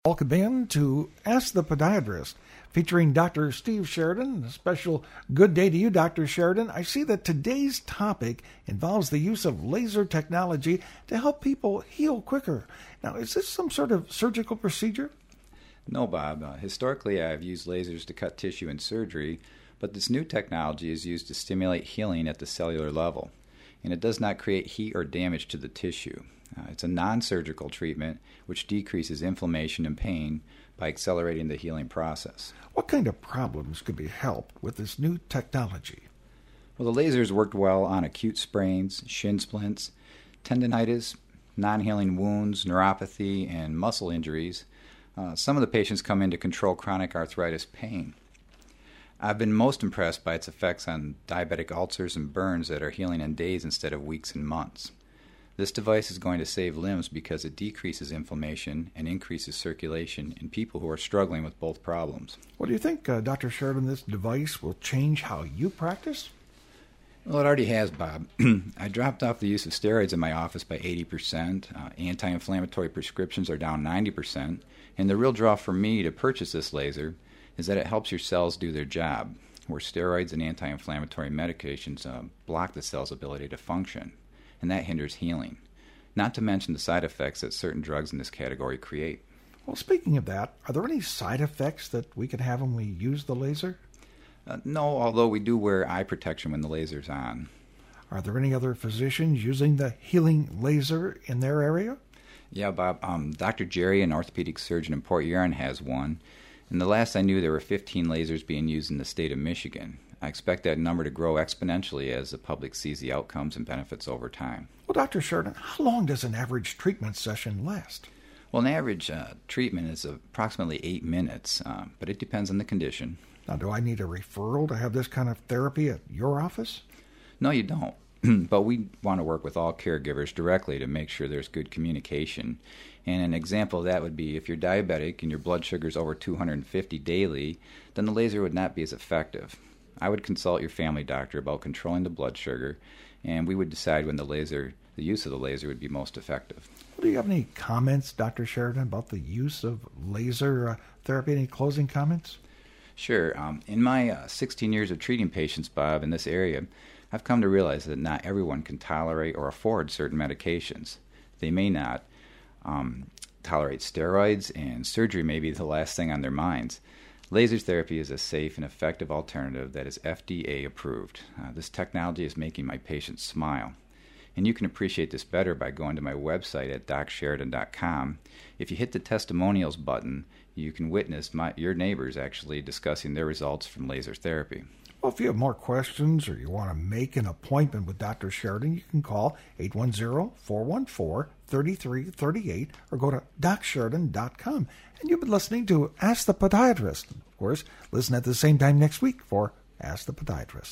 Welcome in to Ask the Podiatrist, featuring Dr. Steve Sheridan. A special good day to you, Dr. Sheridan. I see that today's topic involves the use of laser technology to help people heal quicker. Now, is this some sort of surgical procedure? No, Bob. Historically, I've used lasers to cut tissue in surgery, but this new technology is used to stimulate healing at the cellular level, and it does not create heat or damage to the tissue. It's a non-surgical treatment which decreases inflammation and pain by accelerating the healing process. What kind of problems could be helped with this new technology? Well, the lasers worked well on acute sprains, shin splints, tendinitis, non-healing wounds, neuropathy, and muscle injuries. Some of the patients come in to control chronic arthritis pain. I've been most impressed by its effects on diabetic ulcers and burns that are healing in days instead of weeks and months. This device is going to save limbs because it decreases inflammation and increases circulation in people who are struggling with both problems. What do you think, Dr. Sheridan, this device will change how you practice? Well, it already has, Bob. I dropped off the use of steroids in my office by 80%. Anti-inflammatory prescriptions are down 90%. And the real draw for me to purchase this laser is that it helps your cells do their job, where steroids and anti-inflammatory medications block the cell's ability to function, and that hinders healing, not to mention the side effects that certain drugs in this category create. Well, speaking of that, are there any side effects that we can have when we use the laser? No, although we do wear eye protection when the laser's on. Are there any other physicians using the healing laser in their area? Yeah, Bob. Dr. Jerry, an orthopedic surgeon in Port Huron, has one. And the last I knew, there were 15 lasers being used in the state of Michigan. I expect that number to grow exponentially as the public sees the outcomes and benefits over time. Well, Dr. Sheridan, how long does an average treatment session last? Well, an average treatment is approximately 8 minutes, but it depends on the condition. Now, do I need a referral to have this kind of therapy at your office? No, you don't. But we want to work with all caregivers directly to make sure there's good communication. And an example of that would be if you're diabetic and your blood sugar is over 250 daily, then the laser would not be as effective. I would consult your family doctor about controlling the blood sugar, and we would decide when the use of the laser would be most effective. Do you have any comments, Dr. Sheridan, about the use of laser therapy? Any closing comments? Sure. In my 16 years of treating patients, Bob, in this area, I've come to realize that not everyone can tolerate or afford certain medications. They may not tolerate steroids, and surgery may be the last thing on their minds. Laser therapy is a safe and effective alternative that is FDA approved. This technology is making my patients smile. And you can appreciate this better by going to my website at docsheridan.com. If you hit the testimonials button, you can witness your neighbors actually discussing their results from laser therapy. Well, if you have more questions or you want to make an appointment with Dr. Sheridan, you can call 810-414-3338 or go to docsheridan.com. And you've been listening to Ask the Podiatrist. Of course, listen at the same time next week for Ask the Podiatrist.